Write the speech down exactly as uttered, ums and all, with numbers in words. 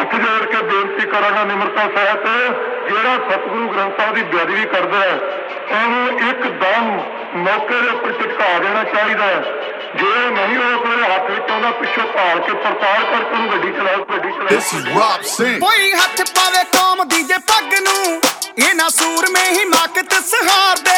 ਹੱਥ ਜੋੜ ਕੇ ਬੇਨਤੀ ਕਰਾਂਗਾ ਨਿਮਰਤਾ ਸਹਿਤ, ਜਿਹੜਾ ਸਤਿਗੁਰੂ ਗ੍ਰੰਥ ਸਾਹਿਬ ਦੀ ਬੇਅਦਬੀ ਕਰਦਾ ਹੈ ਉਹਨੂੰ ਇੱਕਦਮ ਮੌਕੇ ਦੇ ਉੱਪਰ ਝਟਕਾ ਦੇਣਾ ਚਾਹੀਦਾ ਹੈ। ਜੇ ਨਹੀਂ ਉਹ ਮੇਰੇ ਹੱਥ ਵਿੱਚ ਆਉਂਦਾ ਪਿੱਛੋਂ ਭਾਲ ਕੇ ਪੜਤਾਲ ਕਰਕੇ ਉਹਨੂੰ ਗੱਡੀ ਚਲਾਓ ਗੱਡੀ ਚਲਾਓ। ਕੋਈ ਹੱਥ ਪਾਵੇ ਕੌਮ ਦੀ ਜੇ ਪੱਗ ਨੂੰ, ਇਹਨਾਂ ਸੂਰਮੇ ਹਿਮਾਕਤ ਸਹਾਰ ਦੇ